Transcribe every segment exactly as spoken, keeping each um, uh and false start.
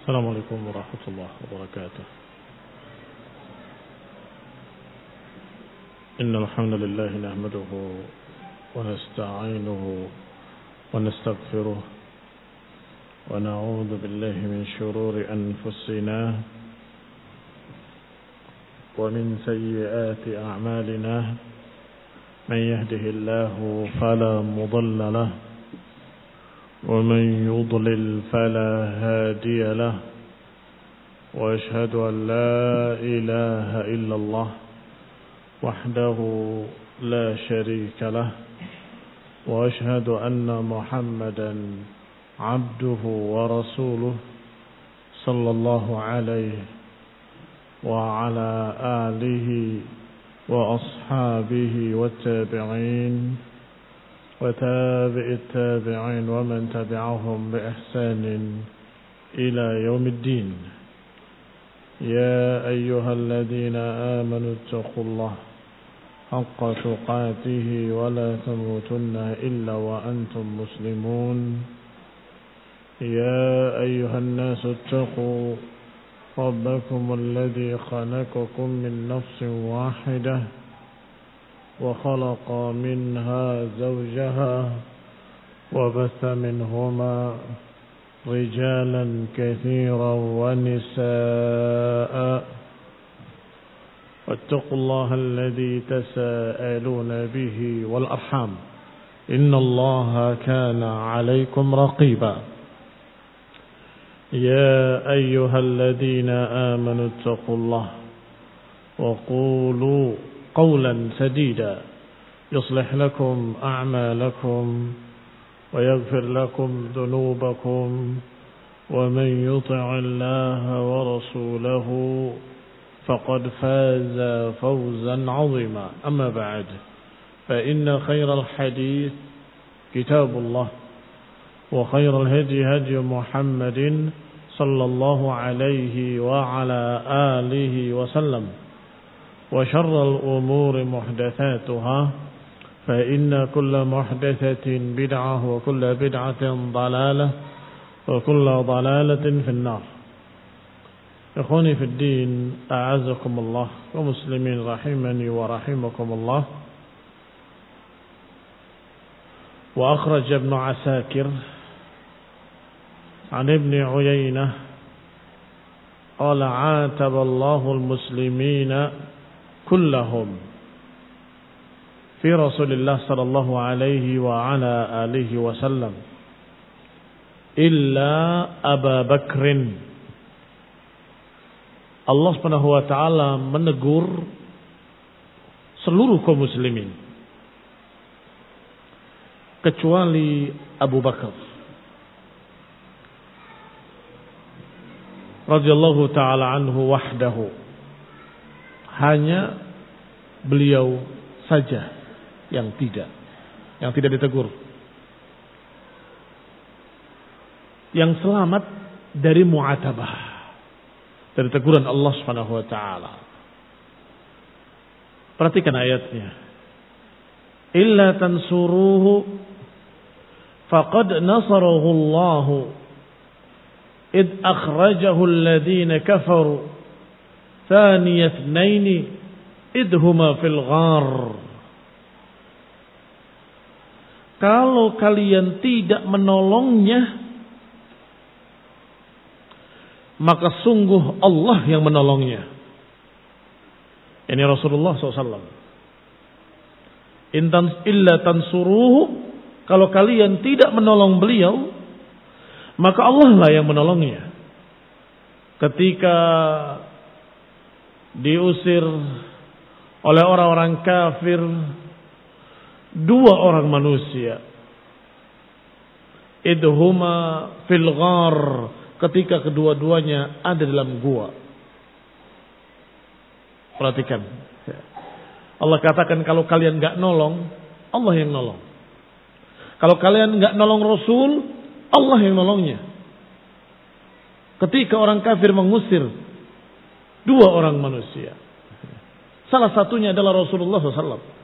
السلام عليكم ورحمة الله وبركاته. إن الحمد لله نحمده ونستعينه ونستغفره ونعوذ بالله من شرور أنفسنا ومن سيئات أعمالنا. من يهده الله فلا مضل له ومن يضلل فلا هادي له، وأشهد أن لا إله إلا الله وحده لا شريك له، وأشهد أن محمدا عبده ورسوله صلى الله عليه وعلى آله وأصحابه والتابعين وتابع التابعين ومن تبعهم بإحسان إلى يوم الدين. يا أيها الذين آمنوا اتقوا الله حق تقاته ولا تموتن إلا وأنتم مسلمون. يا أيها الناس اتقوا ربكم الذي خلقكم من نفس واحدة وخلق منها زوجها وبث منهما رجالا كثيرا ونساء، واتقوا الله الذي تساءلون به والأرحام إن الله كان عليكم رقيبا. يا أيها الذين آمنوا اتقوا الله وقولوا قولا سديدا يصلح لكم أعمالكم ويغفر لكم ذنوبكم، ومن يطع الله ورسوله فقد فاز فوزا عظيما. أما بعد، فإن خير الحديث كتاب الله، وخير الهدي هدي محمد صلى الله عليه وعلى آله وسلم، وشر الأمور محدثاتها، فإن كل محدثة بدعة وكل بدعة ضلالة وكل ضلالة في النار. إخواني في الدين، أعزكم الله ومسلمين رحمني ورحمكم الله. وأخرج ابن عساكر عن ابن عيينة قال: عاتب الله المسلمين كلهم في رسول الله صلى الله عليه وعلى آله وسلم إلا أبا بكر. Allah Subhanahu wa taala menegur seluruh kaum muslimin kecuali Abu Bakar radhiyallahu taala anhu wahdahu. Hanya beliau saja yang tidak, yang tidak ditegur, yang selamat dari mu'atabah, dari teguran Allah Subhanahu wa taala. Perhatikan ayatnya. Illa tansuruhu faqad nasarahu Allah id akhrajahu alladhina kafaru thaniya ithnaini id huma fil ghar. Kalau kalian tidak menolongnya, maka sungguh Allah yang menolongnya. Ini Rasulullah shallallahu alaihi wasallam. Intan illa tansuruhu, kalau kalian tidak menolong beliau, maka Allah lah yang menolongnya. Ketika diusir oleh orang-orang kafir dua orang manusia, idhuma fil ghar, ketika kedua-duanya ada dalam gua. Perhatikan, Allah katakan kalau kalian gak nolong, Allah yang nolong. Kalau kalian gak nolong Rasul, Allah yang nolongnya. Ketika orang kafir mengusir dua orang manusia, salah satunya adalah Rasulullah shallallahu alaihi wasallam,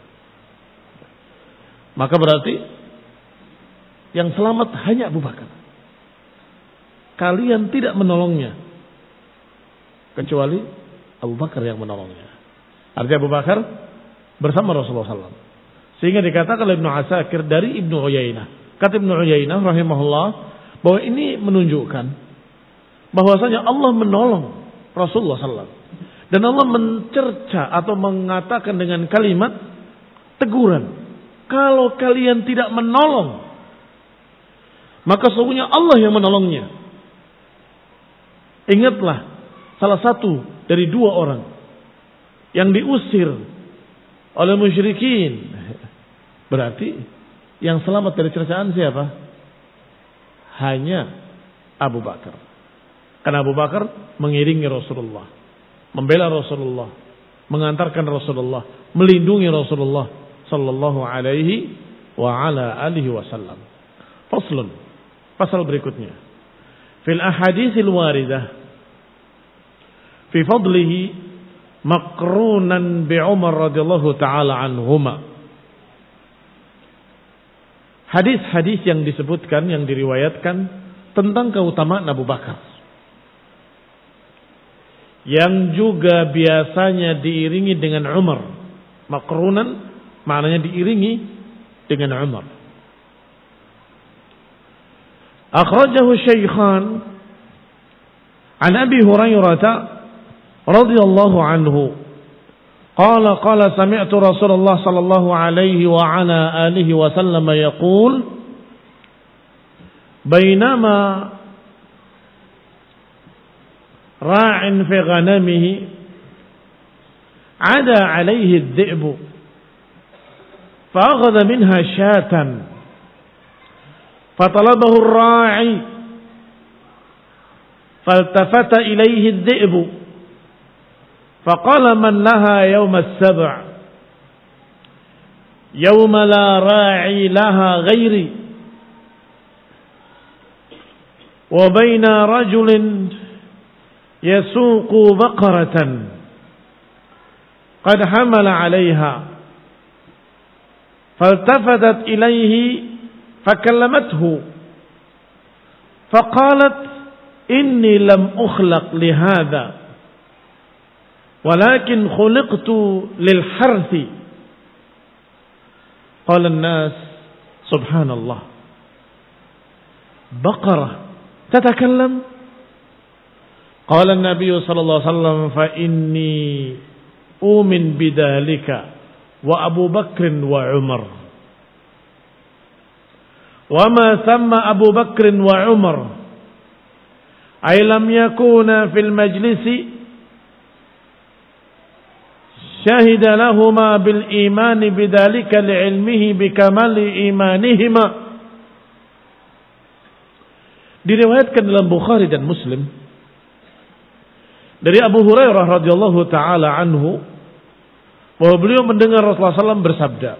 maka berarti yang selamat hanya Abu Bakar. kalian tidak menolongnya kecuali Abu Bakar yang menolongnya. Artinya Abu Bakar bersama Rasulullah sallallahu alaihi wasallam. Sehingga dikatakan oleh Ibnu Asakir dari Ibnu Uyainah. Kata Ibnu Uyainah rahimahullah bahwa ini menunjukkan bahwasanya Allah menolong Rasulullah sallallahu alaihi wasallam. Dan Allah mencerca atau mengatakan dengan kalimat teguran. Kalau kalian tidak menolong, maka sesungguhnya Allah yang menolongnya. Ingatlah salah satu dari dua orang yang diusir oleh musyrikin. Berarti yang selamat dari cercaan siapa? Hanya Abu Bakar. Karena Abu Bakar mengiringi Rasulullah, membela Rasulullah, mengantarkan Rasulullah, melindungi Rasulullah sallallahu alaihi wa ala alihi wasallam. Faslun, pasal berikutnya. Fil ahaditsil waridah fi fadlihi maqrunan bi Umar radhiyallahu taala anhuma. Hadis-hadis yang disebutkan, yang diriwayatkan tentang keutamaan Abu Bakar, yang juga biasanya diiringi dengan Umar. Maqrunan maknanya diiringi dengan Umar. Akhrajahu Syaikhan an Abi Hurairah radhiyallahu anhu qala qala sami'tu Rasulullah sallallahu alaihi wa ala alihi wa sallam yaqul bainama ra'in fi ghanamihi ada alaihi ad-dhi'b fa'akhadha minha syatan fatalabahu ar-ra'i faltafata ilayhi ad-dhi'b faqala man laha yawm as-sab' yawma la ra'i laha ghairi wa baina rajulin yasuqu baqaratan qad hamala 'alayha faltafatat ilayhi fakallamathu faqalat inni lam ukhlaq lihadha walakin khuliqtu lil harthi qala an-nas subhanallah baqarah tatakallam qala an-nabiy sallallahu alaihi wasallam fa inni umin bidzalika wa Abu Bakr wa Umar wa ma thamma Abu Bakr wa Umar ay lam yakuna fil majlisi syahida lahuma bil imani bidzalika li'ilmihi bikamali imanihima. Diriwayatkan dalam Bukhari dan Muslim dari Abu Hurairah radhiyallahu taala anhu bahwa beliau mendengar Rasulullah sallallahu alaihi wasallam bersabda,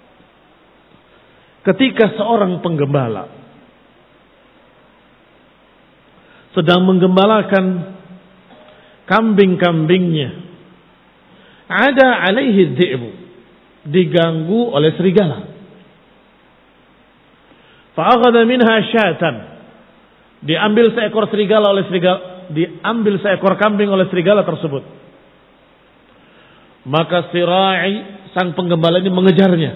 ketika seorang penggembala sedang menggembalakan kambing-kambingnya, ada alaihi dhi'bu, diganggu oleh serigala. Fa'akhadha minha syatan, diambil seekor serigala oleh serigala, diambil seekor kambing oleh serigala tersebut. Maka si ra'i, sang penggembala ini mengejarnya.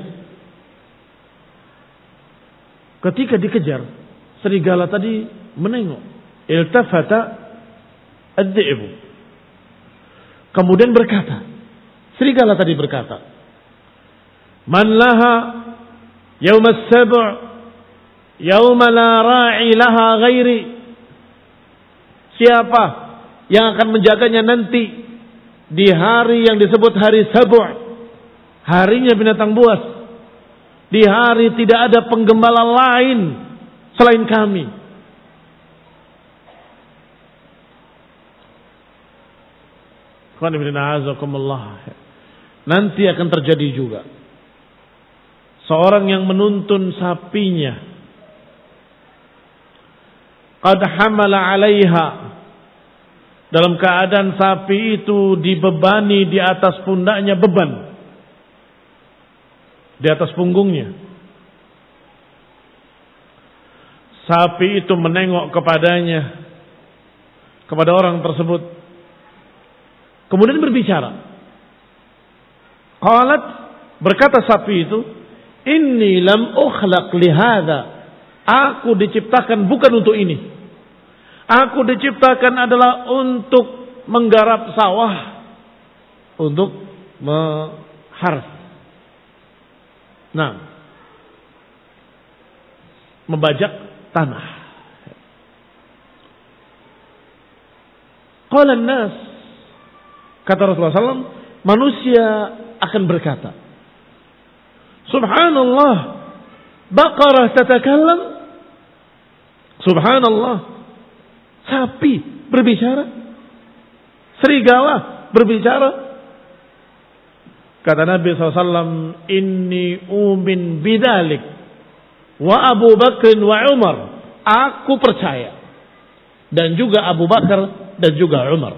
Ketika dikejar, serigala tadi menengok. Iltafata ad-dhi'bu. Kemudian berkata, serigala tadi berkata, man laha yawm as-sab' yawma la ra'i laha ghairi. Siapa yang akan menjaganya nanti di hari yang disebut hari Sab', harinya binatang buas, di hari tidak ada penggembala lain selain kami. Nanti akan terjadi juga seorang yang menuntun sapinya, qad hamala 'alaiha, dalam keadaan sapi itu dibebani di atas pundaknya beban, di atas punggungnya. Sapi itu menengok kepadanya, kepada orang tersebut. Kemudian berbicara. Qalat, berkata sapi itu, inni lam ukhlaq lihada. Aku diciptakan bukan untuk ini. Aku diciptakan adalah untuk menggarap sawah, untuk mengharus. Nah, membajak tanah. Qala an-nas, kata Rasulullah sallallahu alaihi wasallam, manusia akan berkata, Subhanallah, baqarah tatakallam. Subhanallah, sapi berbicara, serigala berbicara. Kata Nabi shallallahu alaihi wasallam, inni umin bidalik wa Abu Bakr wa Umar. Aku percaya, dan juga Abu Bakar dan juga Umar.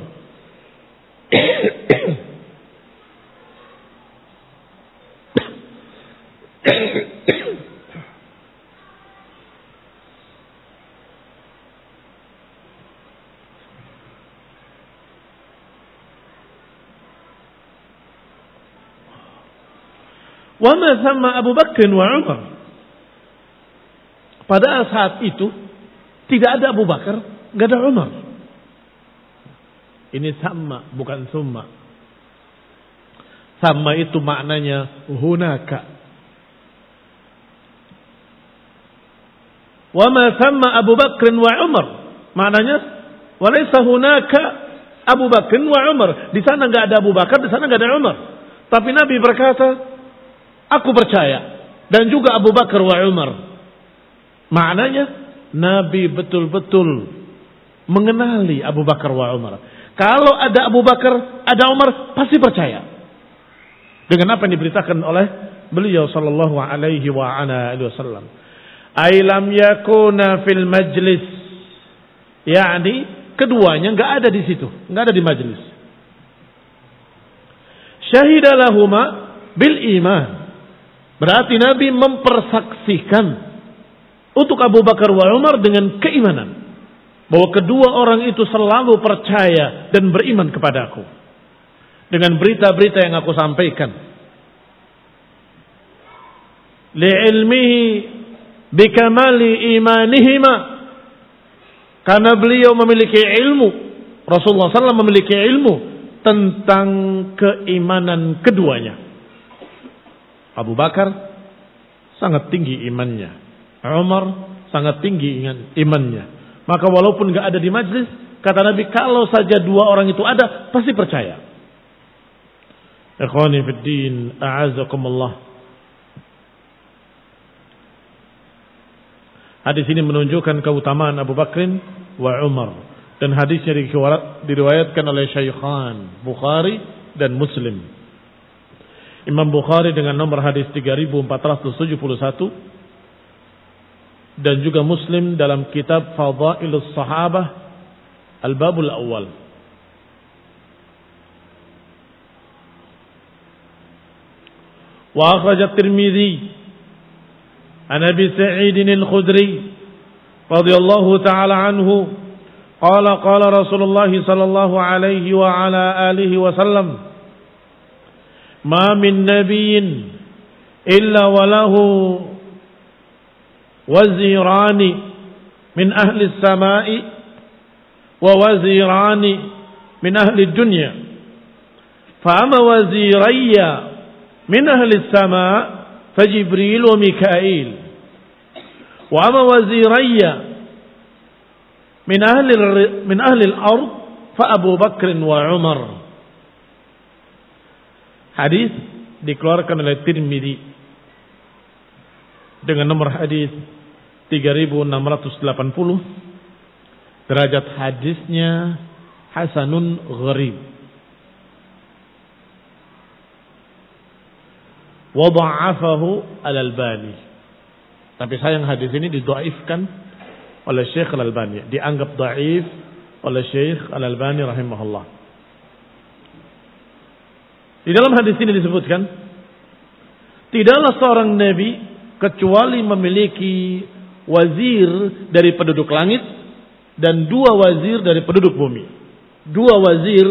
Wa ma sama Abu Bakr wa Umar. Pada saat itu tidak ada Abu Bakar, enggak ada Umar. Ini sama, bukan summa. Sama itu maknanya hunaka. Wa ma sama Abu Bakr wa Umar. Maknanya walaysa hunaka Abu Bakr wa Umar. Di sana enggak ada Abu Bakar, di sana enggak ada Umar. Tapi Nabi berkata, aku percaya, dan juga Abu Bakar wa Umar. Maknanya Nabi betul-betul mengenali Abu Bakar wa Umar. Kalau ada Abu Bakar, ada Umar, pasti percaya dengan apa yang diberitakan oleh beliau sallallahu alaihi wa ala alihi wasallam. Ai lam yakuna fil majlis. Yani keduanya enggak ada di situ, enggak ada di majlis. Syahida lahuma bil iman. Berarti Nabi mempersaksikan untuk Abu Bakar wa Umar dengan keimanan. Bahwa kedua orang itu selalu percaya dan beriman kepadaku. Dengan berita-berita yang aku sampaikan. Li'ilmihi bikamali imanihima. Karena beliau memiliki ilmu. Rasulullah sallallahu alaihi wasallam memiliki ilmu tentang keimanan keduanya. Abu Bakar sangat tinggi imannya. Umar sangat tinggi imannya. Maka walaupun enggak ada di majlis, kata Nabi, kalau saja dua orang itu ada, pasti percaya. Ikhwani fid din, a'azakumullah. Hadis ini menunjukkan keutamaan Abu Bakrin wa Umar. Dan hadisnya diriwayatkan oleh Syaikhan Bukhari dan Muslim. Imam Bukhari dengan nomor hadis tiga ribu empat ratus tujuh puluh satu dan juga Muslim dalam kitab Fadailus Sahabah Al-Babul Awal. Wa akhraj at-Tirmidzi an Abi Sa'id al-Khudri radhiyallahu ta'ala anhu qala qala Rasulullah sallallahu alaihi wa ala alihi wa sallam ma min nabiyyin illa walahu wazirani min ahli as-sama'i wa wazirani min ahli ad-dunya fa amma wazirayya min ahli as-sama' fa Jibril wa Mikail wa amma wazirayya min ahli min ahli al-ard fa Abu Bakr wa Umar. Hadis dikeluarkan oleh Tirmidzi dengan nomor hadis tiga ribu enam ratus delapan puluh. Derajat hadisnya hasanun gharib. Wa dha'afahu Al-Albani. Tapi sayang hadis ini didhaifkan oleh Syekh Al-Albani, dianggap dhaif oleh Syekh Al-Albani rahimahullah. Di dalam hadis ini disebutkan, tidaklah seorang nabi kecuali memiliki wazir dari penduduk langit dan dua wazir dari penduduk bumi. Dua wazir,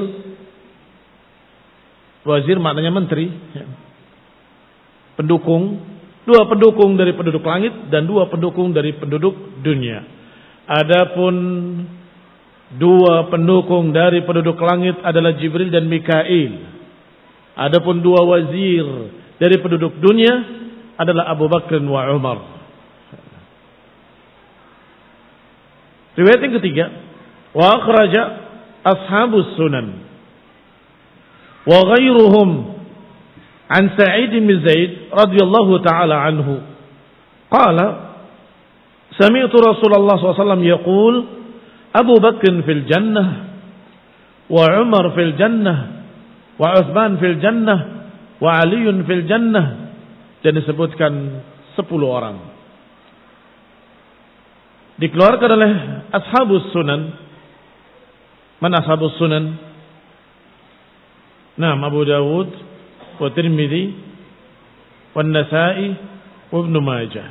wazir maknanya menteri, pendukung, dua pendukung dari penduduk langit dan dua pendukung dari penduduk dunia. Adapun dua pendukung dari penduduk langit adalah Jibril dan Mikail. Adapun dua wazir dari penduduk dunia adalah Abu Bakar wa Umar. Riwayat yang ketiga, wa akhraja ashabus sunan wa ghairuhum an Sa'id bin Zaid radhiyallahu ta'ala anhu qala sami'tu Rasulullah sallallahu alaihi wasallam yaqul Abu Bakr fil jannah wa Umar fil jannah wa Utsman fil jannah wa Ali fil jannah, dan disebutkan sepuluh orang. Dikeluarkan oleh ashabus sunan. Mana ashabus sunan? Naam, Abu Dawud wa Tirmidzi wa Nasa'i wa Ibnu Majah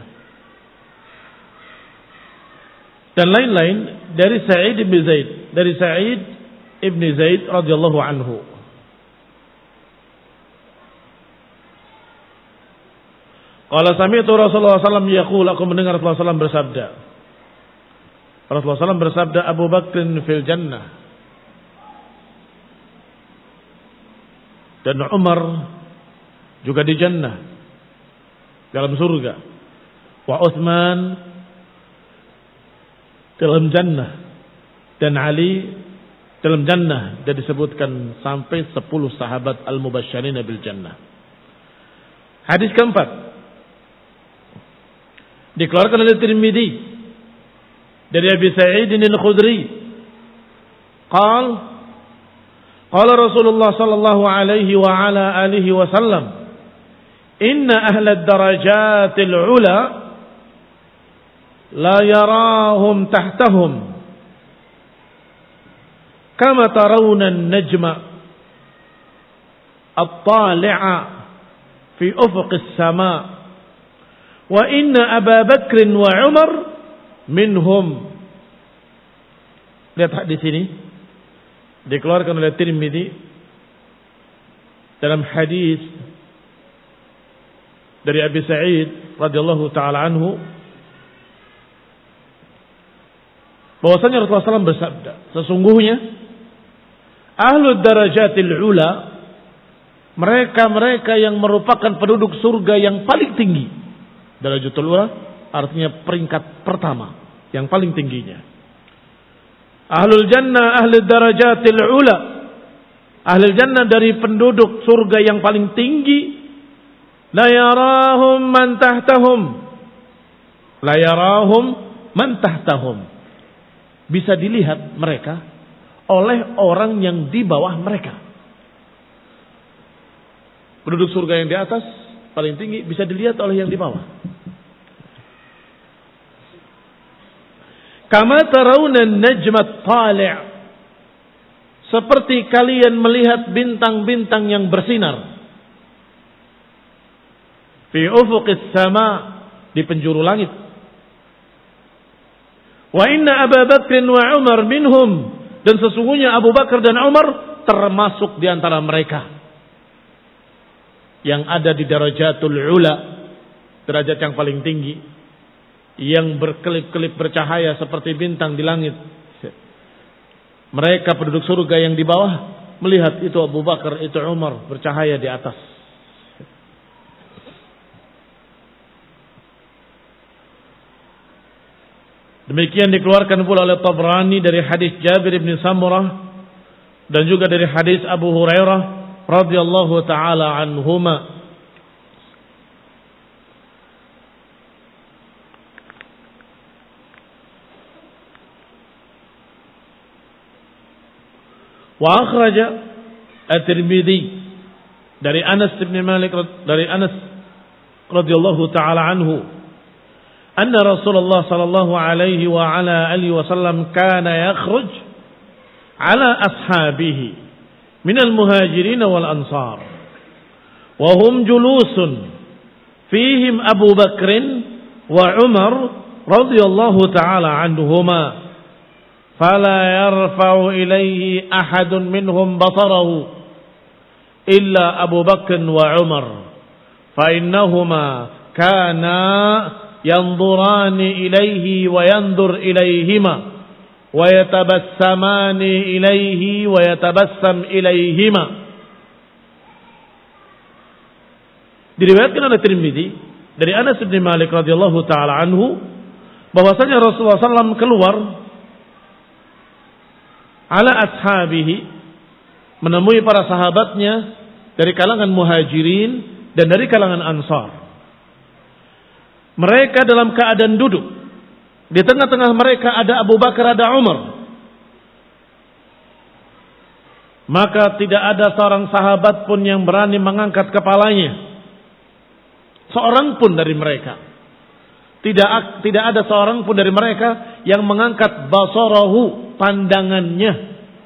dan lain-lain dari Sa'id bin Zaid, dari Sa'id ibn Zaid radhiyallahu anhu. Qala sami'tu Rasulullah sallallahu alaihi wasallam yaqul, aku mendengar Rasulullah sallallahu alaihi wasallam bersabda. Rasulullah sallallahu alaihi wasallam bersabda, Abu Bakr fil jannah dan Umar juga di jannah, dalam surga. Wa Utsman dalam jannah dan Ali dalam jannah, dan disebutkan sampai sepuluh sahabat al-mubasysyirin bil jannah. Hadis keempat dikeluarkan oleh Tirmidzi dari Abi Sa'id al-Khudri qal qala Rasulullah sallallahu alaihi wa ala alihi wasallam inna ahla ad-darajatil ula la yarahum tahtahum kama tarawna an-najma at-tali'a fi ufuq as-sama' wa inna Abu Bakr wa Umar minhum. Lihat hadis ini dikeluarkan oleh Tirmidzi dalam hadis dari Abi Sa'id radhiyallahu taala anhu bahwasanya Rasulullah sallallahu alaihi wasallam bersabda, sesungguhnya ahlud darajatil ula, mereka-mereka yang merupakan penduduk surga yang paling tinggi. Darajatul ula artinya peringkat pertama, yang paling tingginya. Ahlul jannah ahlud darajatil ula, ahlul jannah dari penduduk surga yang paling tinggi. La yarahum man tahtahum, la yarahum man tahtahum, bisa dilihat mereka oleh orang yang di bawah mereka. Penduduk surga yang di atas paling tinggi bisa dilihat oleh yang di bawah. Kama tarawna an-najma at-tali', seperti kalian melihat bintang-bintang yang bersinar fi ufuqis sama, di penjuru langit. Wa inna Abu Bakr wa Umar minhum, dan sesungguhnya Abu Bakar dan Umar termasuk di antara mereka yang ada di darajatul ula, derajat yang paling tinggi, yang berkelip-kelip bercahaya seperti bintang di langit. Mereka penduduk surga yang di bawah melihat itu Abu Bakar, itu Umar bercahaya di atas. Demikian dikeluarkan pula oleh Tabrani dari hadis Jabir bin Samurah dan juga dari hadis Abu Hurairah radhiyallahu taala anhuma. Wa akhraja at-Tirmidzi dari Anas bin Malik dari Anas radhiyallahu taala anhu anna Rasulullah sallallahu alaihi wa ala alihi wasallam kana yakhruj ala ashabihi min al-muhajirin wal ansar wa hum julusun fihim Abu Bakr wa Umar radhiyallahu taala anhuma fala yarfa'u ilaihi ahadun minhum basarahu illa Abu Bakr wa Umar fa innahuma kana yanzurani ilaihi wa yanzur ilaihima wa yatabassamani ilaihi wa yatabassam ilaihima. Diriwayatkan oleh Tirmidzi dari Anas bin Malik radhiyallahu taala anhu bahwasanya Rasulullah sallallahu alaihi wasallam keluar ala ashabihi menemui para sahabatnya dari kalangan muhajirin dan dari kalangan ansar. Mereka dalam keadaan duduk. Di tengah-tengah mereka ada Abu Bakar, ada Umar. Maka tidak ada seorang sahabat pun yang berani mengangkat kepalanya. Seorang pun dari mereka. Tidak tidak ada seorang pun dari mereka yang mengangkat basarahu, pandangannya.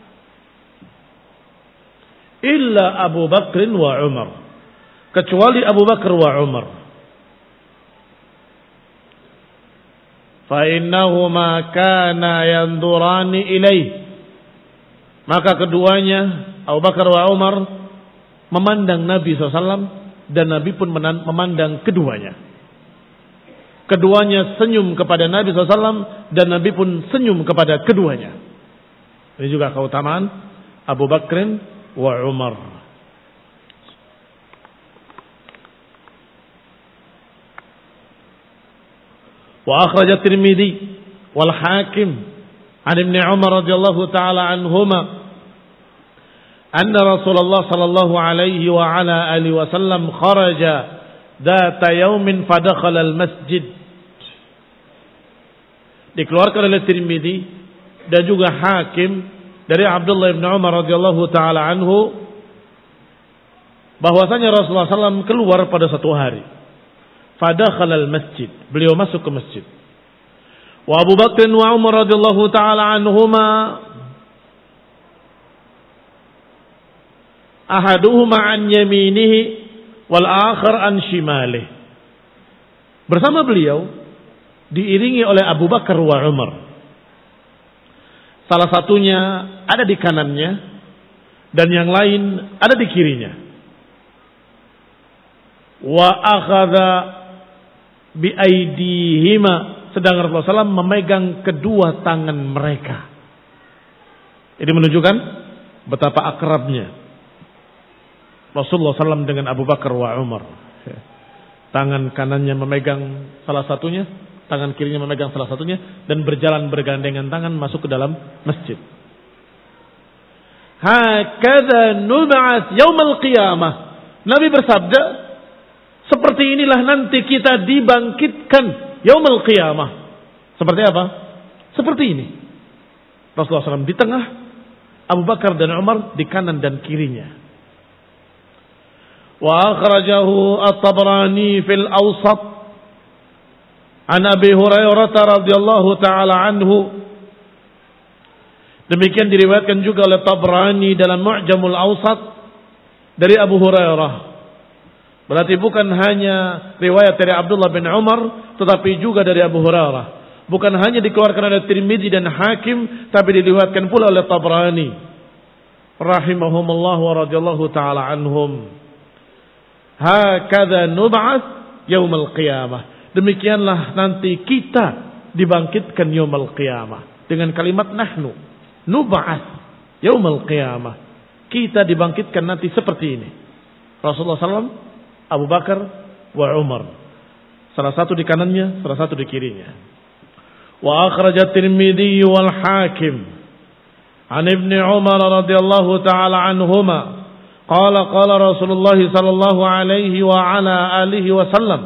Illa Abu Bakr wa Umar. Kecuali Abu Bakar wa Umar. Fa innahuma kana yanzurani ilaih. Maka keduanya Abu Bakar wa Umar memandang Nabi sallallahu alaihi wasallam dan Nabi pun memandang keduanya. Keduanya senyum kepada Nabi sallallahu alaihi wasallam dan Nabi pun senyum kepada keduanya. Ini juga keutamaan Abu Bakr wa Umar. Wa akhraj at-Tirmidzi wal Hakim an Ibn Umar radhiyallahu taala anhuma anna Rasulullah sallallahu alaihi wa ala alihi wasallam kharaja dhata yaumin fadakhala al-masjid. Dikeluarkan oleh Tirmidzi dan juga Hakim dari Abdullah bin Umar radhiyallahu taala anhu bahwasanya Rasulullah sallallahu alaihi wasallam keluar pada satu hari. Fadakhala al-masjid, beliau masuk ke masjid. Wa Abu Bakr wa Umar radhiyallahu taala anhuma ahaduhuma an yaminihi wal akhar an shimalihi. Bersama beliau diiringi oleh Abu Bakar wa Umar. Salah satunya ada di kanannya dan yang lain ada di kirinya. Wa akhadha bi aidihima, sedang Rasulullah sallallahu alaihi wasallam memegang kedua tangan mereka. Ini menunjukkan betapa akrabnya Rasulullah sallallahu alaihi wasallam dengan Abu Bakar wa Umar. Tangan kanannya memegang salah satunya, tangan kirinya memegang salah satunya, dan berjalan bergandengan tangan masuk ke dalam masjid. Hakadha nub'ats yaumil qiyamah. Nabi bersabda, seperti inilah nanti kita dibangkitkan yaumil qiyamah. Seperti apa? Seperti ini. Rasulullah sallallahu alaihi wasallam di tengah, Abu Bakar dan Umar di kanan dan kirinya. Wa akhrajahu at-Tabrani fil Awsat an Abi Hurairah radhiyallahu taala anhu. Demikian diriwayatkan juga oleh Tabrani dalam Mu'jamul Awsat dari Abu Hurairah. Berarti bukan hanya riwayat dari Abdullah bin Umar, tetapi juga dari Abu Hurairah. Bukan hanya dikeluarkan oleh Tirmidzi dan Hakim, tapi diriwayatkan pula oleh Tabrani rahimahumullah wa radhiyallahu taala anhum. Hakadha nub'ats yaumil qiyamah. Demikianlah nanti kita dibangkitkan yaumil qiyamah. Dengan kalimat nahnu nub'ats yaumil qiyamah. Kita dibangkitkan nanti seperti ini. Rasulullah sallallahu alaihi wasallam, Abu Bakar wa Umar. Salah satu di kanannya, salah satu di kirinya. Wa akhrajat Tirmidzi wal Hakim an Ibn Umar radhiyallahu taala anhuma qala qala Rasulullah sallallahu alaihi wa ala alihi wasallam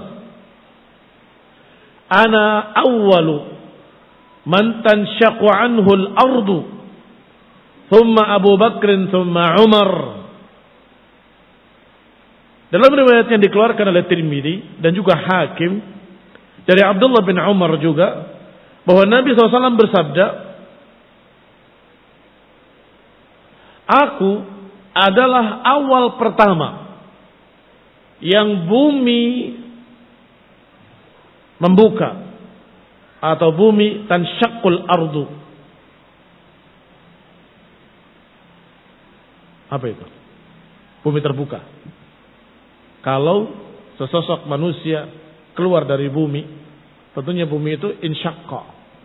ana awwalu man tanshaqu anhu al-ardu thumma Abu Bakr thumma Umar. Dalam riwayat yang dikeluarkan oleh Tirmidzi dan juga Hakim dari Abdullah bin Umar juga, bahwa Nabi shallallahu alaihi wasallam bersabda, aku adalah awal pertama yang bumi membuka, atau bumi tansyaqqul ardu, Apa itu? Bumi terbuka. Kalau sesosok manusia keluar dari bumi, tentunya bumi itu insyaqqa,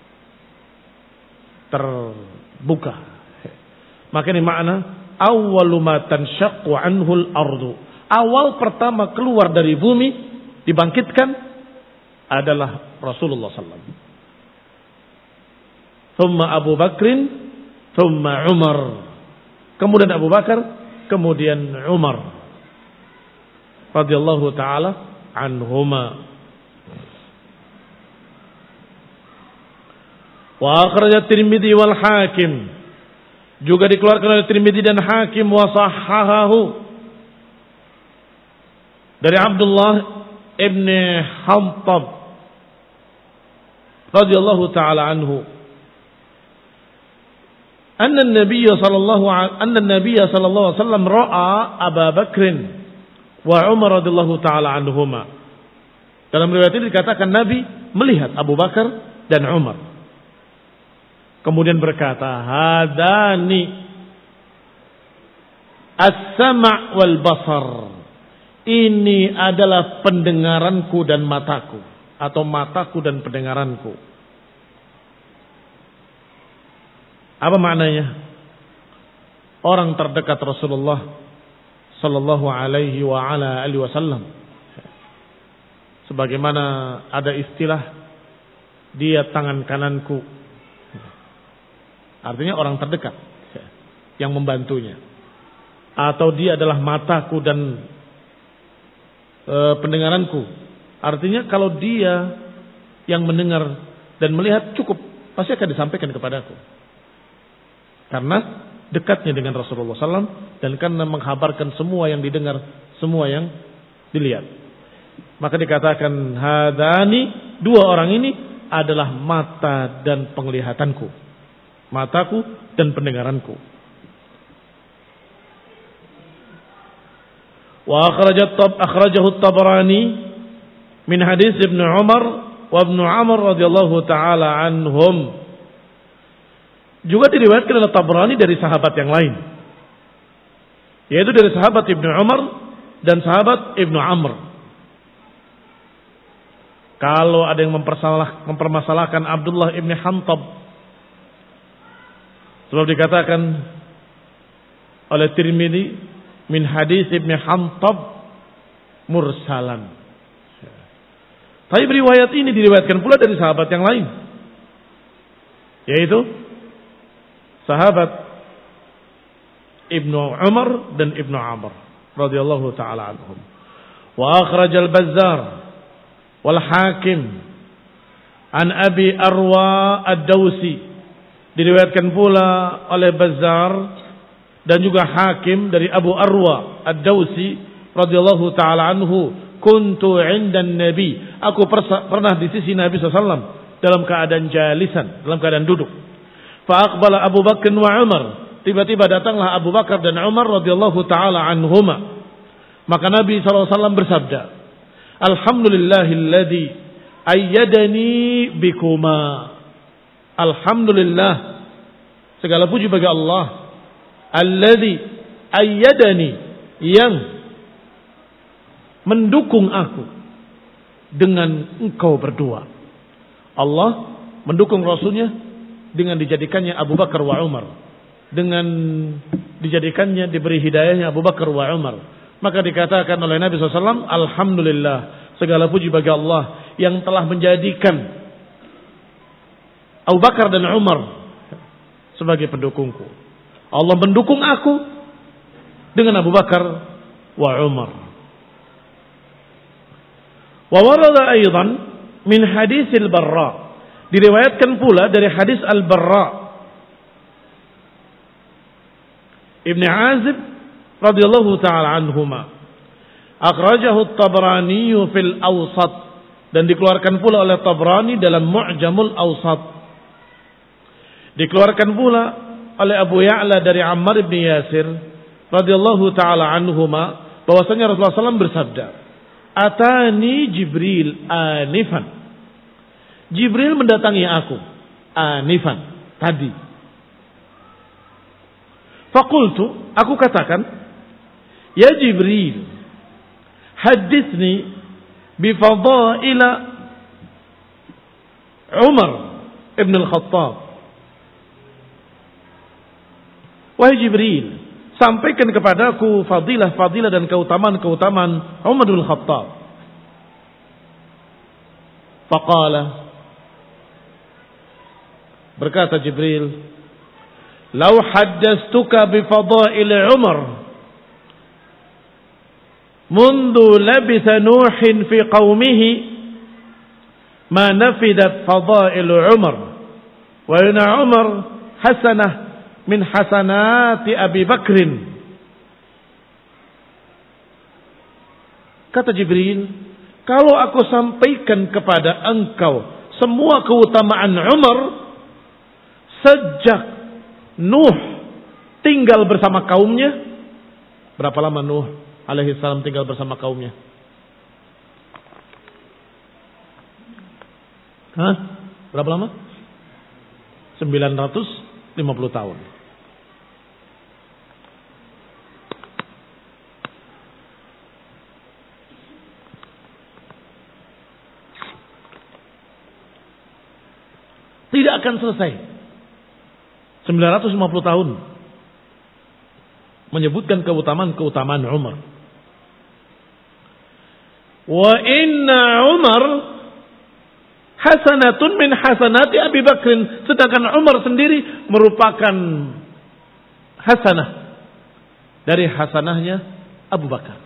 terbuka. Maka ini makna awwalu ma tanshaqqu anhul ardu. Awal pertama keluar dari bumi dibangkitkan adalah Rasulullah sallallahu alaihi wasallam. Thumma Abu Bakrin, thumma Umar. Kemudian Abu Bakar, kemudian Umar radhiyallahu taala anhuma. Wa akhrajat Tirmidzi wal Hakim. Juga dikeluarkan oleh Tirmidzi dan Hakim wa sahhahahu dari Abdullah ibn Hantab radhiyallahu taala anhu. Anna an-nabiy sallallahu anna an-nabiy sallallahu alaihi wasallam ra'a Abu Bakr wa Umar radhiyallahu taala anhuma. Dalam riwayat ini dikatakan Nabi melihat Abu Bakar dan Umar. Kemudian berkata, hadani as-sam' wal basar. Ini adalah pendengaranku dan mataku, atau mataku dan pendengaranku. Apa maknanya? Orang terdekat Rasulullah sallallahu alaihi wa ala alihi wasallam. Sebagaimana ada istilah dia tangan kananku. Artinya orang terdekat yang membantunya. Atau dia adalah mataku dan e, pendengaranku. Artinya kalau dia yang mendengar dan melihat cukup, pasti akan disampaikan kepadaku. Karena dekatnya dengan Rasulullah sallallahu alaihi wasallam dan karena menghabarkan semua yang didengar, semua yang dilihat. Maka dikatakan hadani, dua orang ini adalah mata dan penglihatanku. Mataku dan pendengaranku. Wa akhrajat akhrajahu at-Tabrani min hadis Ibnu Umar wa Ibnu Amr radhiyallahu taala anhum. Juga diriwayatkan oleh Tabrani dari sahabat yang lain, yaitu dari sahabat Ibnu Umar dan sahabat Ibnu Amr. Kalau ada yang mempersalah, mempermasalahkan Abdullah ibn Hantab, sebab dikatakan oleh Tirmidzi min hadis Ibn Hantab mursalan. Tapi riwayat ini diriwayatkan pula dari sahabat yang lain, yaitu sahabat Ibnu Umar dan Ibnu Amr radhiyallahu taala anhum. Wa akhrajal Bazzar wal Hakim an Abi Arwa ad-Dawsi, diriwayatkan pula oleh Bazzar dan juga Hakim dari Abu Arwa ad-Dawsi radhiyallahu taala anhu, kuntu 'inda an-nabi, aku pernah di sisi Nabi sallallahu alaihi wasallam dalam keadaan jalisan, dalam keadaan duduk. Fa aqbala Abu Bakar wa Umar, tiba-tiba datanglah Abu Bakar dan Umar radhiyallahu taala anhuma. Maka Nabi sallallahu alaihi wasallam bersabda, alhamdulillahilladzi ayyadani bikuma. Alhamdulillah, segala puji bagi Allah, alladzi ayyadani, yang mendukung aku dengan engkau berdua. Allah mendukung Rasulnya dengan dijadikannya Abu Bakar wa Umar, dengan dijadikannya diberi hidayahnya Abu Bakar wa Umar. Maka dikatakan oleh Nabi sallallahu alaihi wasallam, alhamdulillah, segala puji bagi Allah yang telah menjadikan Abu Bakar dan Umar sebagai pendukungku. Allah mendukung aku dengan Abu Bakar wa Umar. Wa warada aidan min hadis al-Barra, diriwayatkan pula dari hadis Al-Barra Ibn Azib radhiyallahu taala anhuma. Akhrajahu at-Tabrani fil Awsat, dan dikeluarkan pula oleh Tabrani dalam Mu'jamul Awsat. Dikeluarkan pula oleh Abu Ya'la dari Ammar bin Yasir radhiyallahu taala anhuma bahwasanya Rasulullah sallallahu alaihi wasallam bersabda, "Atani Jibril anifan." Jibril mendatangi aku anifan, tadi. Faqultu, aku katakan, ya Jibril, hadithni bifadaila Umar ibn al-Khattab. Wahai Jibril, sampaikan kepadaku fadilah-fadilah dan keutamaan-keutamaan Umar bin Khattab. Faqala, berkata Jibril, "Lau haddastuka bi fadail Umar mundu labitha Nuhin fi qaumihi ma nafidat fadail Umar wa inna Umar hasanah min hasanati Abi Bakrin." Kata Jibril, kalau aku sampaikan kepada engkau semua keutamaan Umar sejak Nuh tinggal bersama kaumnya. Berapa lama Nuh alaihi salam tinggal bersama kaumnya? Hah? Berapa lama? sembilan ratus lima puluh tahun. Tidak akan selesai. sembilan ratus lima puluh tahun menyebutkan keutamaan-keutamaan Umar. Wa inna Umar hasanatun min hasanati Abi Bakrin. Sedangkan Umar sendiri merupakan hasanah dari hasanahnya Abu Bakar.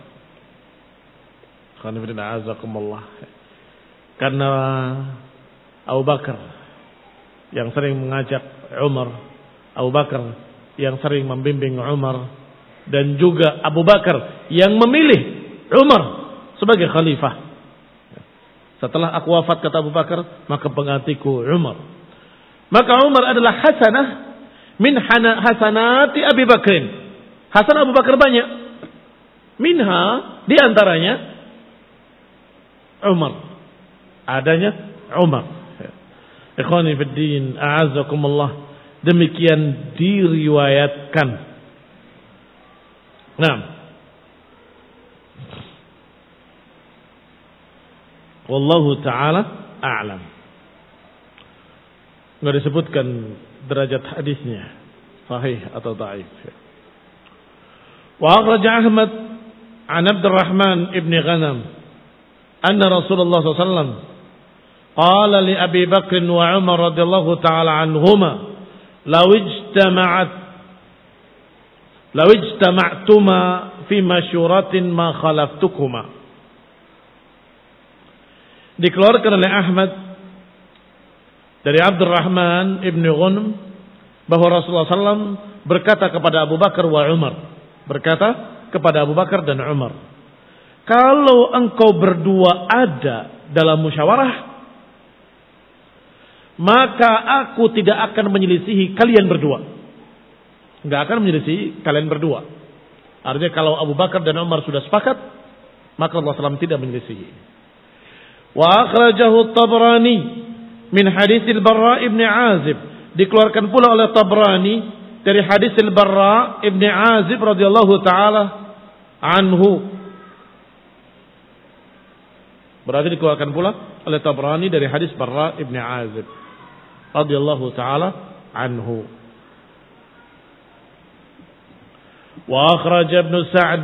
Karena Abu Bakar yang sering mengajak Umar, Abu Bakar yang sering membimbing Umar, dan juga Abu Bakar yang memilih Umar sebagai khalifah. Setelah aku wafat, kata Abu Bakar, maka penggantiku Umar. Maka Umar adalah hasanah min hasanati Abi Bakrin. Hasanah Abu Bakar banyak. Minha, diantaranya Umar. Adanya Umar. Ikhwani fid din, a'azzakumullah. Demikian diriwayatkan. Nah, wallahu ta'ala a'lam. Enggak disebutkan derajat hadisnya sahih atau dhaif. Wa akhraj Ahmad an Abdurrahman ibn Ghanam anna Rasulullah sallallahu alaihi wasallam qala li Abi Bakr wa Umar radhiyallahu ta'ala anhuma law ijtama'at law ijtama'tuma fi masyuratin ma khalaftukuma. Dikeluarkan oleh Ahmad dari Abdurrahman ibn Ghanam bahwa Rasulullah sallallahu alaihi wasallam berkata kepada Abu Bakar wa Umar, berkata kepada Abu Bakar dan Umar, kalau engkau berdua ada dalam musyawarah, maka aku tidak akan menyelisihi kalian berdua. Enggak akan menyelisihi kalian berdua. Artinya kalau Abu Bakar dan Umar sudah sepakat, maka Rasulullah sallallahu alaihi wasallam tidak menyelisihi. Wa akhrajahu at-Tabrani min hadits al-Barra ibn Azib. Dikeluarkan pula oleh Tabrani dari hadis al-Barra ibn Azib radhiyallahu taala anhu. Berarti dikeluarkan pula oleh Tabrani dari hadis Barra ibn Azib radhiyallahu taala anhu. Wa akhraj Ibn Sa'd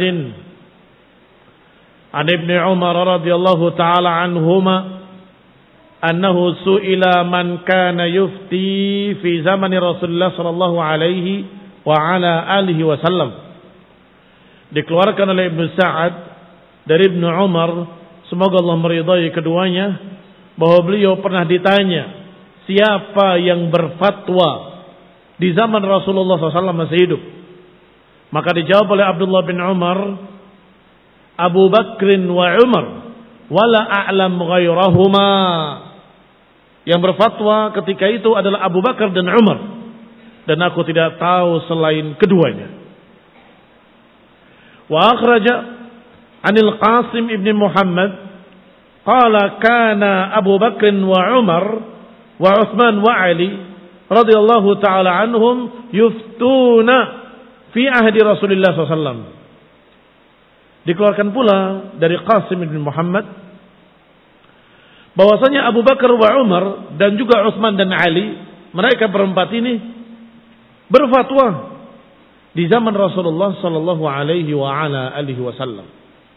an Ibn Umar radhiyallahu taala anhuma annahu su'ila man kana yufti fi zaman Rasulullah sallallahu alaihi wa ala alihi wasallam. Dikeluarkan oleh Ibn Sa'd dari Ibn Umar, semoga Allah meridai keduanya, bahwa beliau pernah ditanya siapa yang berfatwa di zaman Rasulullah sallallahu alaihi wasallam masih hidup. Maka dijawab oleh Abdullah bin Umar, Abu Bakrin wa Umar, wala a'lam ghairahuma. Yang berfatwa ketika itu adalah Abu Bakar dan Umar, dan aku tidak tahu selain keduanya. Wa akhraja anil Qasim ibn Muhammad qala kana Abu Bakr wa Umar wa Uthman wa Ali radhiyallahu ta'ala anhum yuftuna fi ahdi Rasulullah sallallahu alaihi wasallam. Dikeluarkan pula dari Qasim bin Muhammad bahwasanya Abu Bakar wa Umar dan juga Utsman dan Ali, mereka berempat ini berfatwa di zaman Rasulullah sallallahu alaihi wa ala alihi wasallam.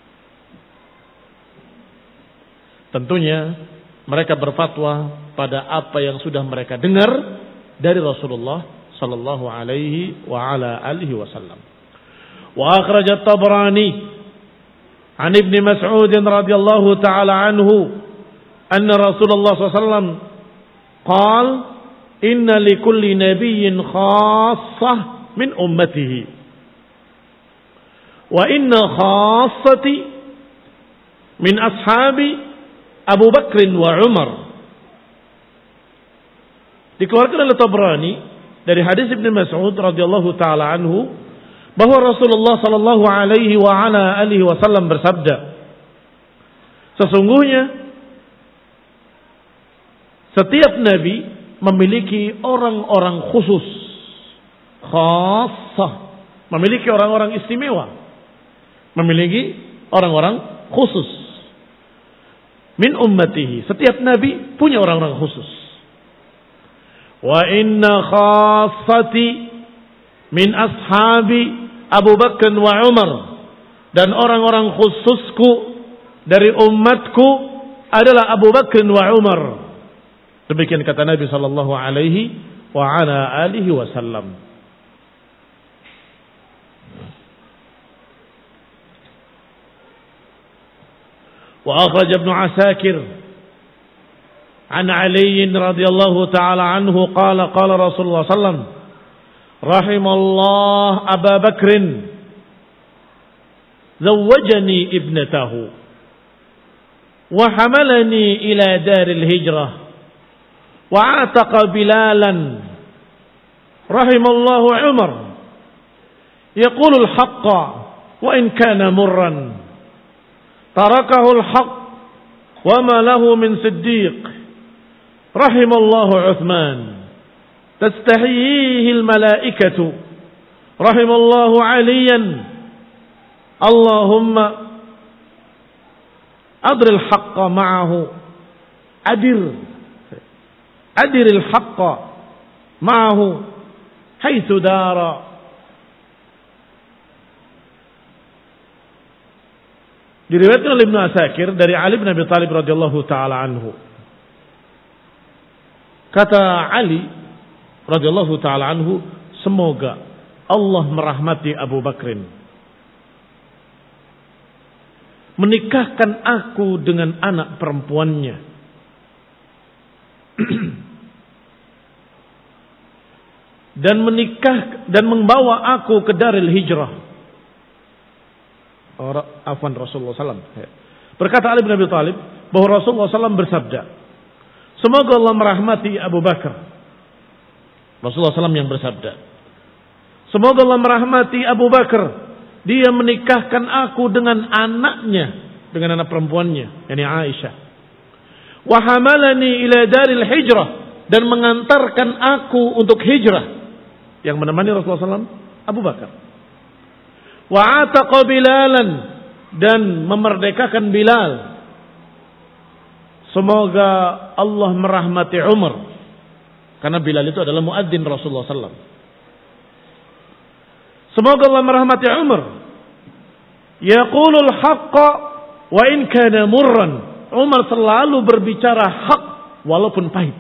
Tentunya mereka berfatwa pada apa yang sudah mereka dengar dari Rasulullah sallallahu alaihi wa ala alihi wasallam. Wa akhraj at-Tabrani an Ibn Mas'ud radhiyallahu ta'ala anhu anna Rasulullah sallallahu alaihi wasallam qala inna likulli nabiyyin khassah min ummatihi wa inna khassati min ashabi Abu Bakr wa Umar. Dikeluarkan oleh Tabrani dari hadis Ibnu Mas'ud radhiyallahu taala anhu bahwa Rasulullah sallallahu alaihi wa ala alihi wasallam bersabda, sesungguhnya setiap nabi memiliki orang-orang khusus, khassah, memiliki orang-orang istimewa, memiliki orang-orang khusus. Min ummatihi, setiap nabi punya orang-orang khusus. Wa inna khassati min ashabi Abu Bakar wa Umar, dan orang-orang khususku dari umatku adalah Abu Bakar wa Umar. Demikian kata Nabi sallallahu alaihi wa ala alihi wasallam. Wa akhraj Ibnu Asakir an Ali radhiyallahu ta'ala anhu qala qala Rasulullah sallallahu alaihi wasallam rahimallah Abu Bakrin zawwajani ibnatahu wa hamalani ila daril hijrah wa ataqa Bilalan rahimallahu Umar yaqulu al-haqqa wa in kana murran tarakahu al-haqq wa ma lahu min siddiq rahimallahu Uthman تستحييه الملائكة رحم الله عليا اللهم أدر الحق معه أدر أدر الحق معه حيث دار. Diriwayatkan oleh Ibnu Asakir dari Ali bin Abi Thalib radhiyallahu taala anhu. Kata Ali radhiyallahu taala anhu, semoga Allah merahmati Abu Bakrin, menikahkan aku dengan anak perempuannya dan menikah dan membawa aku ke Daril Hijrah. Afwan Rasulullah sallallahu alaihi wasallam. Berkata Ali bin Abi Thalib bahwa Rasulullah sallallahu alaihi wasallam bersabda, semoga Allah merahmati Abu Bakar. Rasulullah sallallahu alaihi wasallam yang bersabda, semoga Allah merahmati Abu Bakar, dia menikahkan aku dengan anaknya, dengan anak perempuannya, yakni Aisyah. Wa hamalani ila daril hijrah, dan mengantarkan aku untuk hijrah. Yang menemani Rasulullah sallallahu alaihi wasallam Abu Bakar. Wa ataqa Bilalan, dan memerdekakan Bilal. Semoga Allah merahmati Umar, karena Bilal itu adalah muadzin Rasulullah sallallahu alaihi wasallam. Semoga Allah merahmati Umar. Yaqulul haqqa wa in kana murran. Umar selalu berbicara hak walaupun pahit.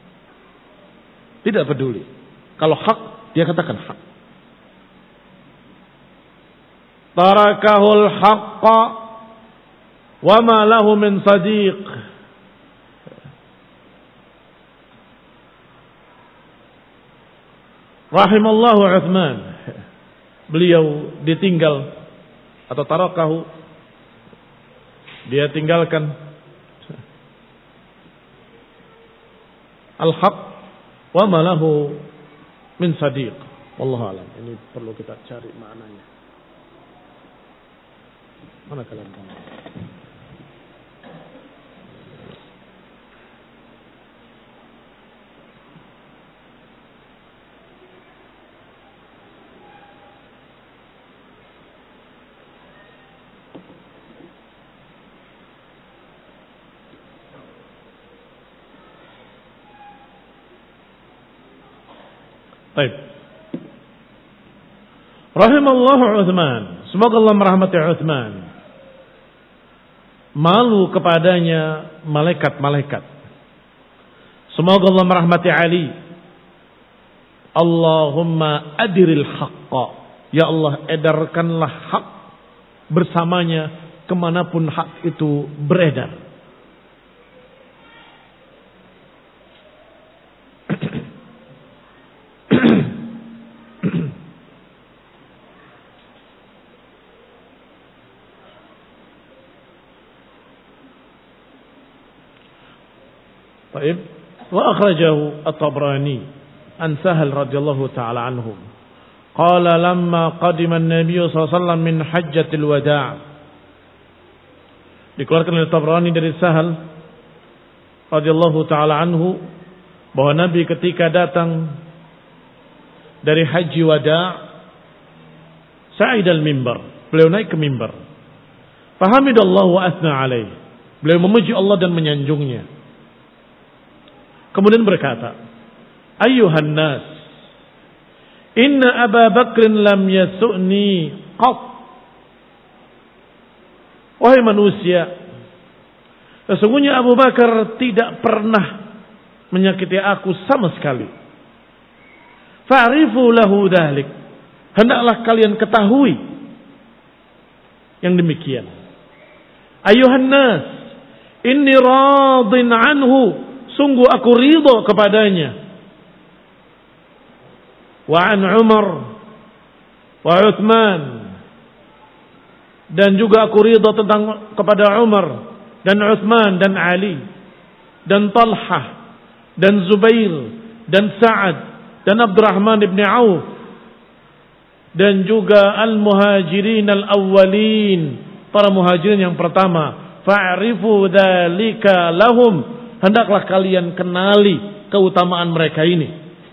Tidak peduli. Kalau hak, dia katakan hak. Tarakahul haqqa wa ma lahu min sadiq. Rahimallahu Uthman. Beliau ditinggal atau tarakahu, dia tinggalkan al-haq wa ma lahu min sadiq. Wallahu alam. Ini perlu kita cari maknanya. Mana kalam kamu? Baik. Rahimallahu Utsman. Semoga Allah merahmati Utsman. Malu kepadanya malaikat-malaikat. Semoga Allah merahmati Ali. Allahumma adiril haqqa. Ya Allah, edarkanlah hak bersamanya kemanapun hak itu beredar. Baik. Wa akhrajahu at-Tabrani an Sahal radhiyallahu ta'ala anhum. Qala lamma qadima an-nabiy sallallahu alaihi wasallam min hajjatil wada'. Dikeluarkan oleh Tabrani dari Sahal radhiyallahu ta'ala anhu bahwa Nabi ketika datang dari haji wada' sa'idal mimbar, beliau naik ke mimbar. Fahamidallahu wa athna alaih. Beliau memuji Allah dan menyanjungnya. Kemudian berkata, Ayyuhan nas, inna Aba Bakrin lam yasu'ni qat. Wahai manusia, sesungguhnya Abu Bakar tidak pernah menyakiti aku sama sekali. Fa'rifu lahu dhalik. Hendaklah kalian ketahui yang demikian. Ayyuhan nas, inni radin anhu. Sungguh aku ridho kepadanya. Wa an Umar wa Uthman. Dan juga aku ridho tentang kepada Umar dan Uthman dan Ali dan Talhah dan Zubair dan Sa'ad dan Abdurrahman ibn Auf dan juga al-muhajirin al-awwalin, para muhajirin yang pertama. Fa'rifu dzalika lahum. Hendaklah kalian kenali keutamaan mereka ini.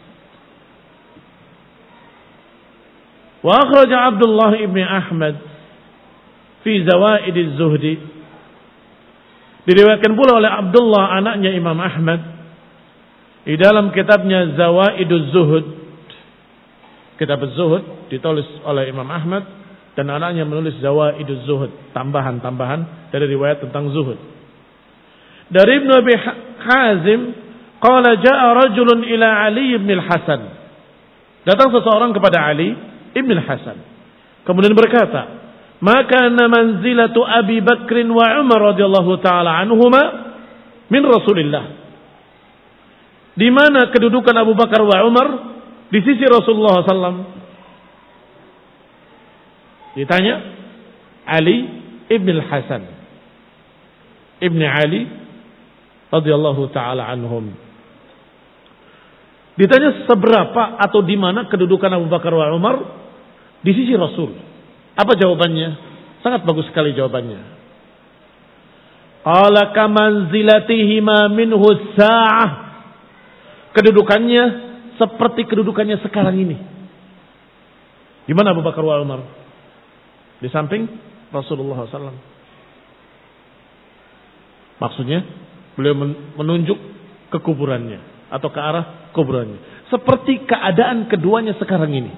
Wa akhraja Abdullah ibn Ahmad fi Zawaid az-Zuhdi. Diriwayatkan pula oleh Abdullah anaknya Imam Ahmad di dalam kitabnya Zawaid az-Zuhd. Kitab az-Zuhd ditulis oleh Imam Ahmad dan anaknya menulis Zawaid az-Zuhd, tambahan-tambahan dari riwayat tentang zuhud. Dari Ibnu Abi Hazim, qala jaa rajulun ila Ali ibn al-Hasan. Datang seseorang kepada Ali ibn al-Hasan. Kemudian berkata, "Maka manzilatu Abi Bakr wa Umar radhiyallahu taala anhuma min Rasulillah." Di mana kedudukan Abu Bakar wa Umar di sisi Rasulullah sallallahu alaihi wasallam? Ditanya Ali ibn al-Hasan, Ibn Ali radhiyallahu taala anhum. Ditanya seberapa atau di mana kedudukan Abu Bakar wa Umar di sisi Rasul. Apa jawabannya? Sangat bagus sekali jawabannya. Qala kamanzilatihima minhu sa'ah. Kedudukannya seperti kedudukannya sekarang ini. Di mana Abu Bakar wa Umar? Di samping Rasulullah sallallahu alaihi wasallam. Maksudnya beliau menunjuk ke kuburannya atau ke arah kuburannya. Seperti keadaan keduanya sekarang ini.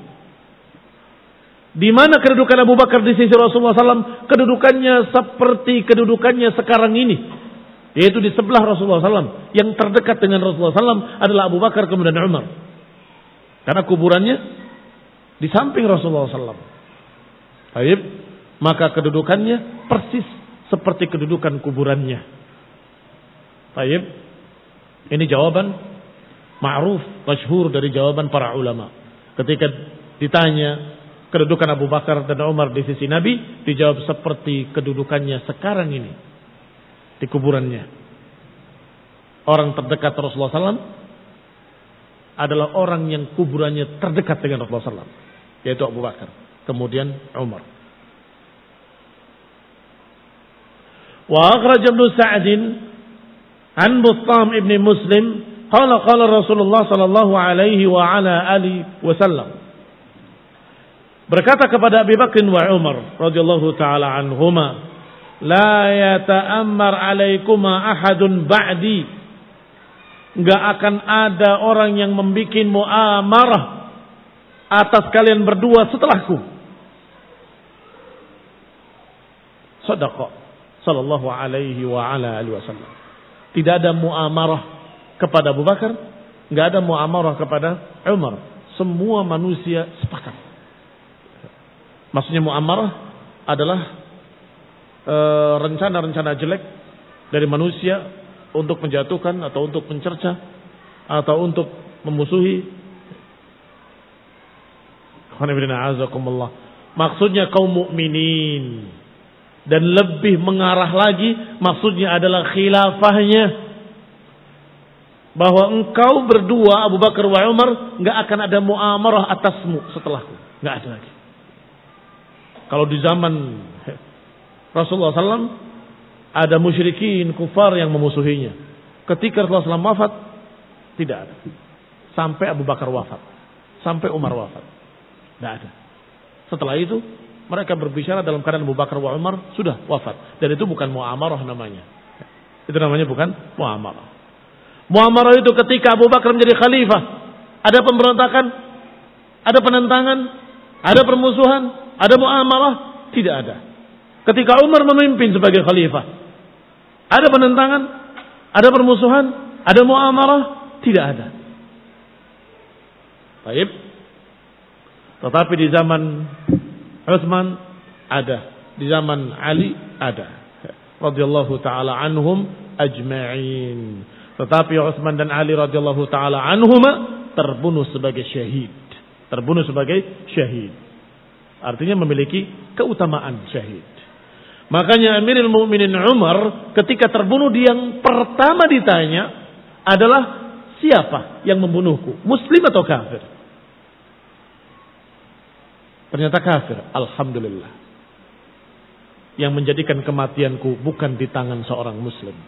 Di mana kedudukan Abu Bakar di sisi Rasulullah sallallahu alaihi wasallam? Kedudukannya seperti kedudukannya sekarang ini. Yaitu di sebelah Rasulullah sallallahu alaihi wasallam. Yang terdekat dengan Rasulullah sallallahu alaihi wasallam adalah Abu Bakar kemudian Umar. Karena kuburannya di samping Rasulullah sallallahu alaihi wasallam. Baik, maka kedudukannya persis seperti kedudukan kuburannya. Baik, ini jawaban ma'ruf, masyhur dari jawaban para ulama. Ketika ditanya kedudukan Abu Bakar dan Umar di sisi Nabi, dijawab seperti kedudukannya sekarang ini di kuburannya. Orang terdekat Rasulullah sallallahu alaihi wasallam adalah orang yang kuburannya terdekat dengan Rasulullah sallallahu alaihi wasallam, yaitu Abu Bakar, kemudian Umar. Wa akhraj Ibnu Sa'din an Bustam ibn Muslim qala qala Rasulullah sallallahu alaihi wa ala alihi wasallam. Berkata kepada Abu Bakar wa Umar radhiyallahu taala anhuma, la yata'ammar alaikuma ahadun ba'di. Enggak akan ada orang yang membikin muamarah atas kalian berdua setelahku. Shadaqa sallallahu alaihi wa ala alihi wasallam. Tidak ada muamarah kepada Abu Bakar, enggak ada muamarah kepada Umar. Semua manusia sepakat. Maksudnya muamarah adalah e, rencana-rencana jelek dari manusia untuk menjatuhkan atau untuk mencerca atau untuk memusuhi. Maksudnya kaum mukminin. Dan lebih mengarah lagi maksudnya adalah khilafahnya. Bahwa engkau berdua Abu Bakar wa Umar enggak akan ada muamarah atasmu setelahku. Enggak ada lagi. Kalau di zaman Rasulullah sallallahu alaihi wasallam ada musyrikin kufar yang memusuhinya. Ketika Rasulullah sallallahu alaihi wasallam wafat, tidak ada. Sampai Abu Bakar wafat. Sampai Umar wafat. Tidak ada. Setelah itu mereka berbicara dalam keadaan Abu Bakar wa Umar sudah wafat. Dan itu bukan muamarah namanya. Itu namanya bukan muamarah. Muamarah itu ketika Abu Bakar menjadi khalifah. Ada pemberontakan. Ada penentangan. Ada permusuhan. Ada muamarah. Tidak ada. Ketika Umar memimpin sebagai khalifah. Ada penentangan. Ada permusuhan. Ada muamarah. Tidak ada. Baik. Tetapi di zaman Utsman ada. Di zaman Ali ada. Radhiyallahu ta'ala anhum ajma'in. Tetapi Utsman dan Ali radhiyallahu ta'ala anhuma terbunuh sebagai syahid. Terbunuh sebagai syahid. Artinya memiliki keutamaan syahid. Makanya Amirul Mukminin Umar ketika terbunuh dia yang pertama ditanya adalah siapa yang membunuhku? Muslim atau kafir? Ternyata kafir. Alhamdulillah. Yang menjadikan kematianku bukan di tangan seorang muslim.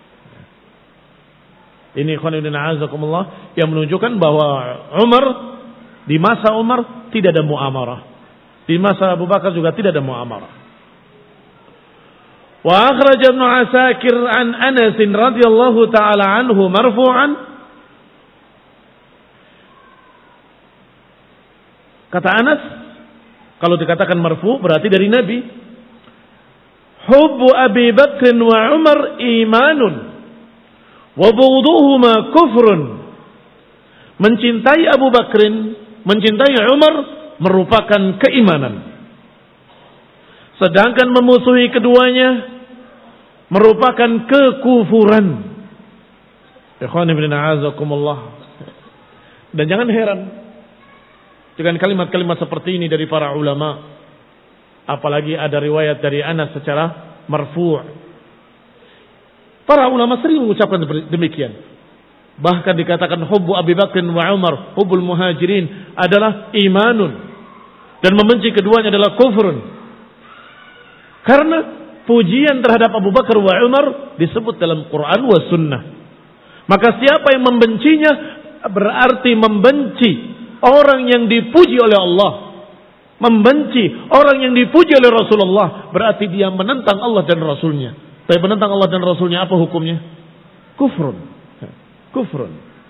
Ini khonibun a'azakumullah yang menunjukkan bahwa Umar di masa Umar tidak ada muamarah. Di masa Abu Bakar juga tidak ada muamarah. Wa akhraj Ibnu Asakir an Anas radhiyallahu taala anhu marfu'an. Kata Anas, kalau dikatakan marfu berarti dari Nabi. Hubbu Abi Bakr wa Umar imanun. Wabuduhuma kufrun. Mencintai Abu Bakrin, mencintai Umar merupakan keimanan. Sedangkan memusuhi keduanya merupakan kekufuran. Ikhwan ibn a'azakumullah. Dan jangan heran dengan kalimat-kalimat seperti ini dari para ulama. Apalagi ada riwayat dari Anas secara marfu'. Para ulama sering mengucapkan demikian. Bahkan dikatakan hubbu Abi Bakr wa Umar, hubbul muhajirin adalah imanun. Dan membenci keduanya adalah kufrun. Karena pujian terhadap Abu Bakar wa Umar disebut dalam Quran wa sunnah. Maka siapa yang membencinya berarti membenci orang yang dipuji oleh Allah. Membenci orang yang dipuji oleh Rasulullah berarti dia menentang Allah dan Rasulnya. Tapi penentang Allah dan Rasulnya apa hukumnya? Kufrun. Kufrun.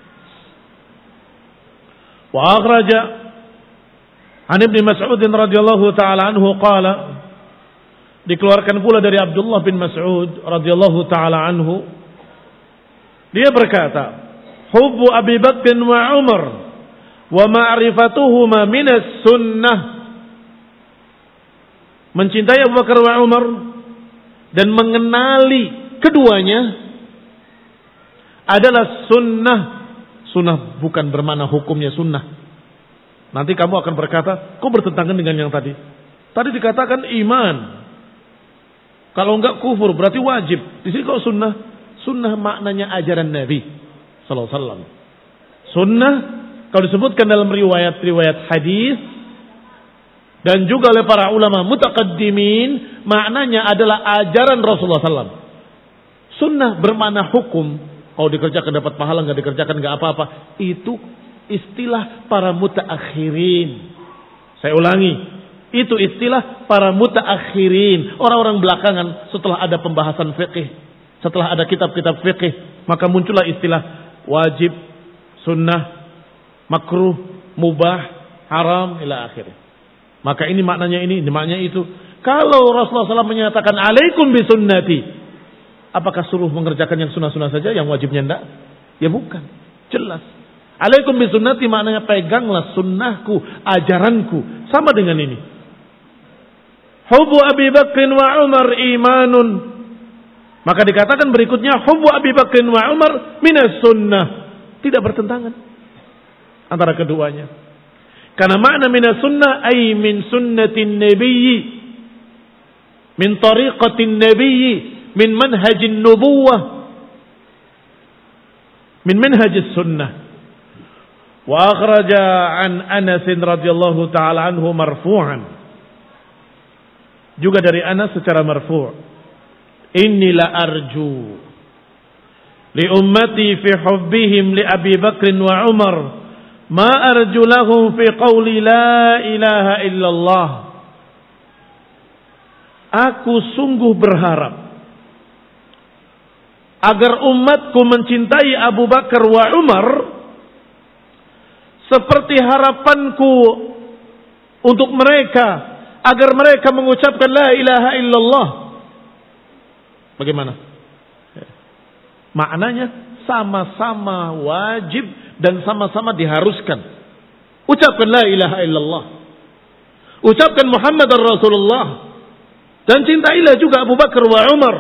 Wa akhraja an Ibnu Mas'ud radhiyallahu taala anhu qala, dikeluarkan pula dari Abdullah bin Mas'ud radhiyallahu taala anhu, dia berkata, hubbu Abi Bakr wa Umar wa ma'rifatuhuma minas sunnah. Mencintai Abu Bakar wa Umar dan mengenali keduanya adalah sunnah. Sunnah bukan bermakna hukumnya sunnah. Nanti kamu akan berkata, kok bertentangan dengan yang tadi? Tadi dikatakan iman. Kalau enggak kufur berarti wajib. Di sini kok sunnah? Sunnah maknanya ajaran Nabi sallallahu alaihi wasallam. Sunnah kalau disebutkan dalam riwayat-riwayat hadis dan juga oleh para ulama mutaqaddimin, maknanya adalah ajaran Rasulullah sallallahu alaihi wasallam. Sunnah bermakna hukum. Kalau dikerjakan dapat pahala, nggak dikerjakan nggak apa-apa. Itu istilah para mutaakhirin. Saya ulangi, itu istilah para mutaakhirin, orang-orang belakangan setelah ada pembahasan fikih, setelah ada kitab-kitab fikih, maka muncullah istilah wajib, sunnah, makruh, mubah, haram ila akhirnya. Maka ini maknanya ini, ini maknanya itu. Kalau Rasulullah shallallahu alaihi wasallam menyatakan alaikum bisunnati, apakah suruh mengerjakan yang sunnah-sunnah saja, yang wajibnya enggak? Ya bukan, jelas. Alaikum bisunnati maknanya peganglah sunnahku, ajaranku. Sama dengan ini. Hubbu Abi Bakr wa Umar imanun. Maka dikatakan berikutnya hubbu Abi Bakr wa Umar minas sunnah. Tidak bertentangan antara keduanya. Karena makna minas sunnah ay min sunnatin nabiyyi, min tariqatin nabiyyi, min manhajin nubuwah, min manhajis sunnah. Wa akhraja an Anas radhiyallahu taala anhu marfu'an. Juga dari Anas secara marfu'. Inni la arju li ummati fi hubbihim li Abi Bakr wa Umar ma arju lahum fi qawli la ilaha illallah. Aku sungguh berharap agar umatku mencintai Abu Bakar wa Umar seperti harapanku untuk mereka agar mereka mengucapkan la ilaha illallah. Bagaimana? Maknanya sama-sama wajib dan sama-sama diharuskan. Ucapkan la ilaha illallah. Ucapkan Muhammad Rasulullah. Dan cintailah juga Abu Bakar wa Umar.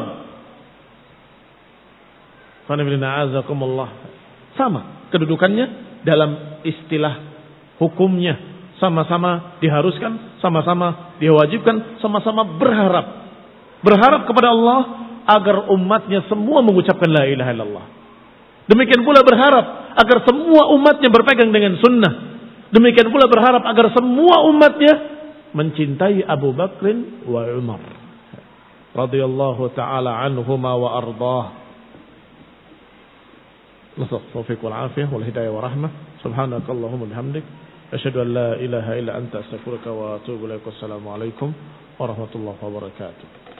Sama kedudukannya dalam istilah hukumnya. Sama-sama diharuskan, sama-sama diwajibkan, sama-sama berharap. Berharap kepada Allah agar umatnya semua mengucapkan la ilaha illallah. Demikian pula berharap agar semua umatnya berpegang dengan sunnah. Demikian pula berharap agar semua umatnya mencintai Abu Bakr wa Umar radhiyallahu taala anhuma wa ardah. Nasallu taufiq wal afiyah wal hidayah wa rahmah. Subhanakallahumma bihamdik asyhadu an la ilaha illa anta astaghfiruka wa atubu ilaik. Wassalamu alaikum warahmatullahi wabarakatuh.